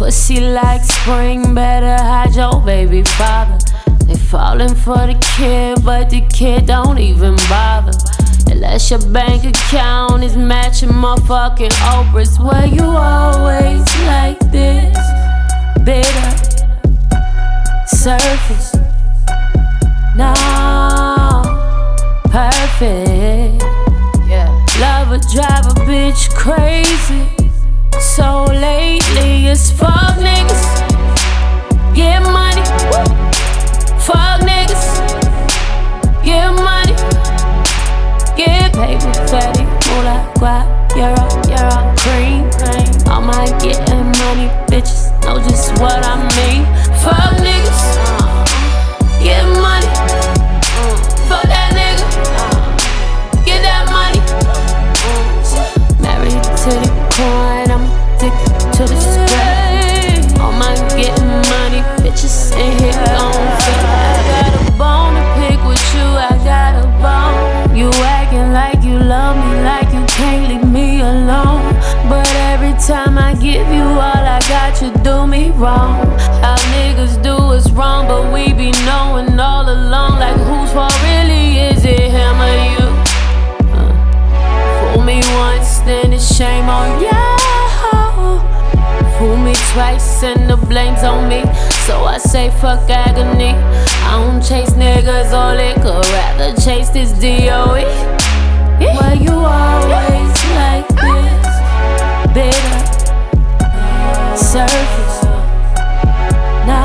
Pussy like spring, better hide your baby father. They falling for the kid, but the kid don't even bother. Unless your bank account is matching motherfucking Oprah's. Where you always like this, bitter surface. No, perfect. Yeah. Love would drive a bitch crazy. So lately it's fuck niggas, get money. Fuck niggas, get money, get paper, fatty, moolah, guap, euro, green. All my getting money, bitches know just what I mean. Fuck niggas, get money. Fuck that nigga, get that money. Married to the coin, I'm addicted to the scrap. All my getting money, bitches in here gon' feel. I got a bone to pick with you, I got a bone. You acting like you love me, like you can't leave me alone. But every time I give you all I got, you do me wrong. How niggas do us wrong, but we be knowing all along. Like whose fault really is it, him or you? Fool me once, then it's shame on you. Fool me twice and the blame's on me. So I say fuck agony. I don't chase niggas or liquor, rather chase this DOE. Yeah. Why you always like this, bitter surface. No,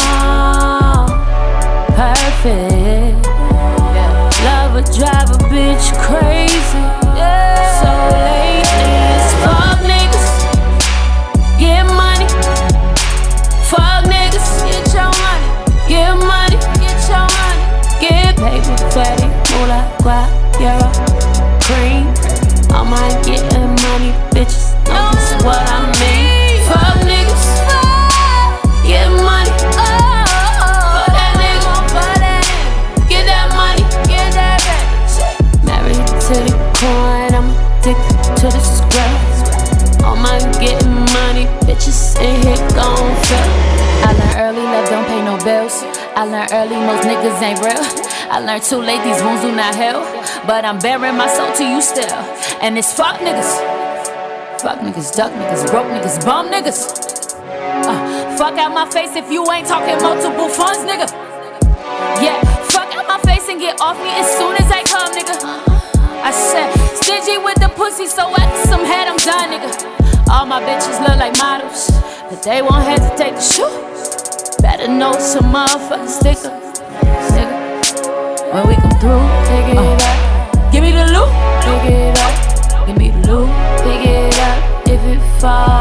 perfect. Yeah. Love would drive a bitch crazy. Yeah. So lately it's fuck niggas, get money. Fuck niggas, get your money. Get money, get your money. Get paper, fatty, moolah, guap, euro, green. All my getting money, bitches know just what I mean. Fuck niggas, get money. Fuck that nigga, get that money, get that back. Married to the coin, I'm addicted to the scrap. All my getting money, bitches in here gon' feel. I learned early, love don't pay no bills. I learned early, most niggas ain't real. I learned too late, these wounds do not heal. But I'm bearing my soul to you still. And it's fuck niggas. Fuck niggas, duck niggas, broke niggas, bum niggas. Fuck out my face if you ain't talking multiple funds, nigga. Yeah, fuck out my face and get off me as soon as I come, nigga. I said, stingy with the pussy, so after some head, I'm done, nigga. All my bitches look like models, but they won't hesitate to shoot. Better know some motherfucking sticker, nigga. When we come through, pick it up. Give me the loot, pick it up. Give me the loot, pick it up. If it falls.